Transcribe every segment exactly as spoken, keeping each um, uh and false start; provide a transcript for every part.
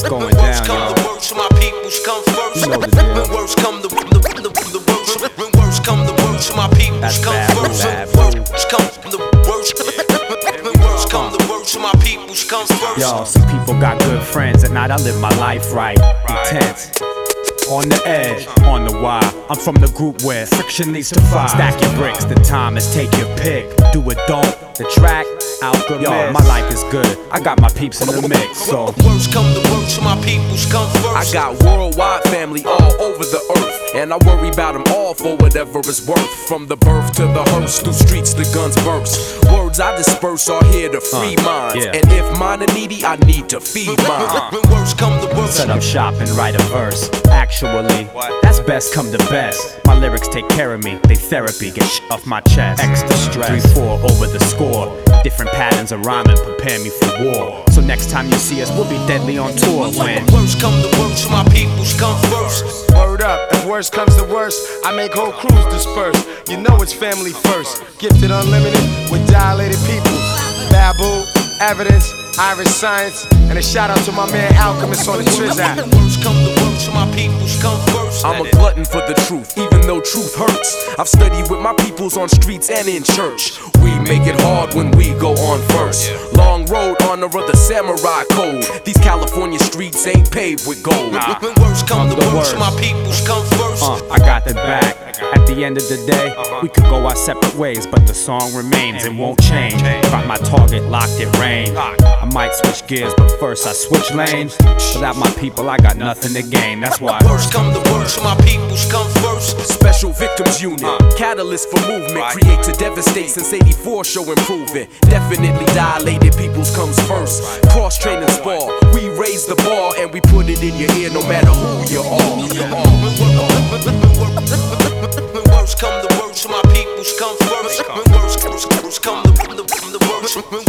going down, y'all. The worst, my peoples come first. You know the deal. When worst come the, the, the, the worst. When worst come the worst, my peoples That's come bad, first. bad, When worst come the worst. When worst come the worst, my peoples come first. Yo, some people got good friends. At night I live my life right. Intense. On the edge, on the wire. I'm from the group where friction leads to fire. Stack your bricks, the time is take your pick. Do it, don't. The track, alchemist. Yo, my life is good. I got my peeps in the mix, so. Worst come the worst, my peoples come first. I got worldwide family all over the earth, and I worry about them all for whatever it's worth. From the birth to the hearse, through streets the guns burst. Words I disperse are here to free uh, minds, yeah. and if mine are needy, I need to feed mine. When worst come the worst. Set up shop and write a verse. Actually, that's best come to best. My lyrics take care of me, they therapy, get shit off my chest. Extra stress, three four over the score. Different patterns of rhyming prepare me for war. So next time you see us, we'll be deadly on tour. When worst come the worst, my peoples come first. Word up, if worst comes to worst, I make whole crews disperse. You know it's family first. Gifted unlimited with dilated people. Babu, Evidence, Irish Science, and a shout out to my man Alchemist on the Trizak. Worst come the worst, my peoples come first. I'm a glutton for the truth, even though truth hurts. I've studied with my peoples on streets and in church. We make it hard when we go on first. Long road, honor of the samurai code. These California streets ain't paved with gold. When worst come the worst, my peoples come first. Uh, I got the back. At the end of the day, we could go our separate ways, but the song remains and won't change. Got my target locked at range. I might switch gears, but first I switch lanes. Without my people, I got nothing to gain. That's why worst come the worst, my peoples come first. Special Victims Unit, catalyst for movement, create to devastate since eighty-four, show improvement. Definitely dilated peoples comes first. Cross train and spar, we raise the bar and we put it in your ear no matter who you are. When worst come the worst, my peoples come first. When worst come the the the worst. When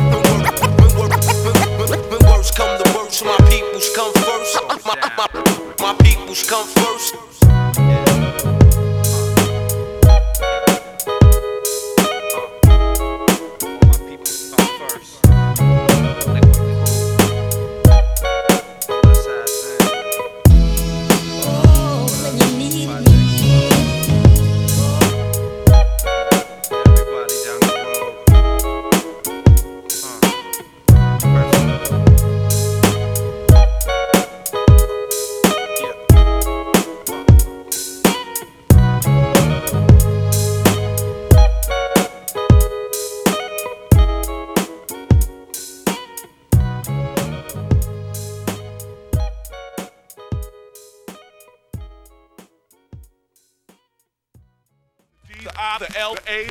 worst come the worst, my peoples come first. My my my peoples come first. The I, the L, A.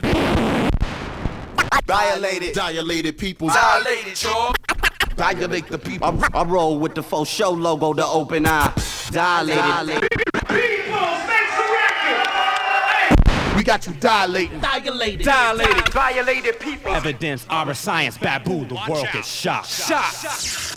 Violated, dilated people. Dilated, y'all. Dilate the people. I, I roll with the faux show logo, the open eye. Dilated. Dilated. We got you dilating. Dilated. Dilated. Violated people. Evidence, Irish Science, Babu, the world gets shocked. Shot.